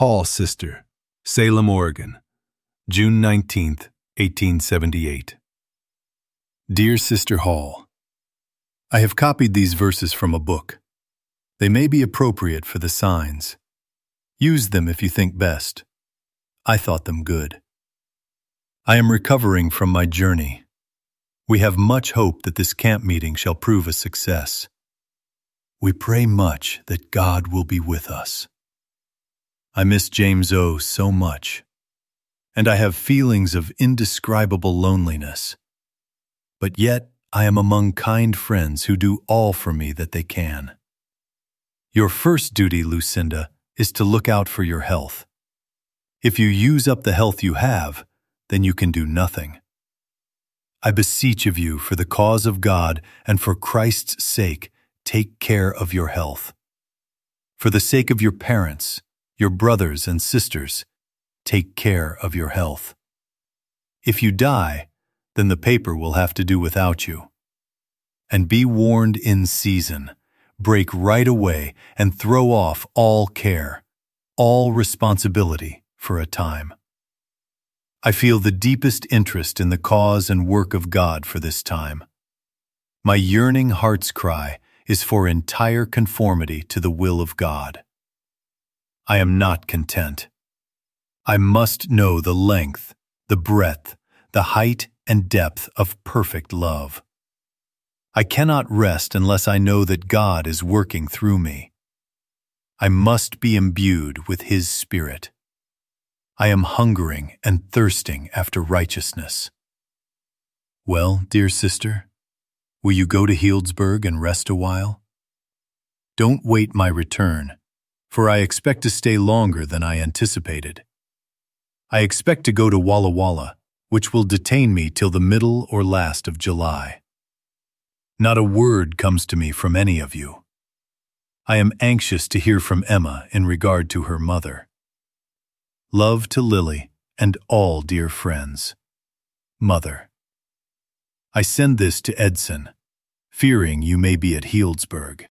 Hall Sister, Salem, Oregon, June 19th, 1878. Dear Sister Hall, I have copied these verses from a book. They may be appropriate for the signs. Use them if you think best. I thought them good. I am recovering from my journey. We have much hope that this camp meeting shall prove a success. We pray much that God will be with us. I miss James O. so much, and I have feelings of indescribable loneliness. But yet I am among kind friends who do all for me that they can. Your first duty, Lucinda, is to look out for your health. If you use up the health you have, then you can do nothing. I beseech of you, for the cause of God and for Christ's sake, take care of your health. For the sake of your parents, your brothers and sisters, take care of your health. If you die, then the paper will have to do without you. And be warned in season. Break right away and throw off all care, all responsibility for a time. I feel the deepest interest in the cause and work of God for this time. My yearning heart's cry is for entire conformity to the will of God. I am not content. I must know the length, the breadth, the height and depth of perfect love. I cannot rest unless I know that God is working through me. I must be imbued with His Spirit. I am hungering and thirsting after righteousness. Well, dear sister, will you go to Healdsburg and rest a while? Don't wait my return, for I expect to stay longer than I anticipated. I expect to go to Walla Walla, which will detain me till the middle or last of July. Not a word comes to me from any of you. I am anxious to hear from Emma in regard to her mother. Love to Lily and all dear friends. Mother. I send this to Edson, fearing you may be at Healdsburg.